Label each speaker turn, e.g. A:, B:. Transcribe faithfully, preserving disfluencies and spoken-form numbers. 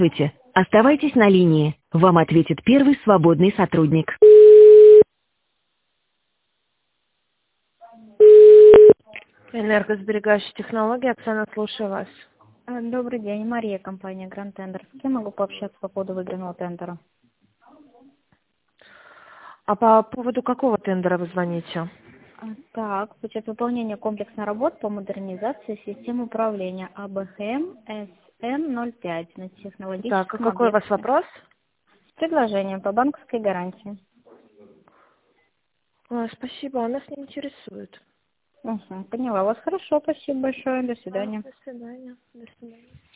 A: Здравствуйте. Оставайтесь на линии. Вам ответит первый свободный сотрудник. Энергосберегающие технологии. Оксана, слушаю вас.
B: А, Добрый день, Мария, компания Grand Tender. С кем могу пообщаться по поводу выигранного тендера?
A: А по поводу какого тендера вы звоните?
B: А, Так, учет выполнения комплексных работ по модернизации систем управления АБХМ эс эм ноль пять на
A: Так,
B: технологическом
A: какой у вас
B: объекте.
A: вопрос?
B: С предложением по банковской гарантии.
A: Ой, спасибо, а нас не интересует.
B: Угу, поняла вас. Хорошо, спасибо большое. До
A: Да,
B: свидания.
A: до свидания. До свидания.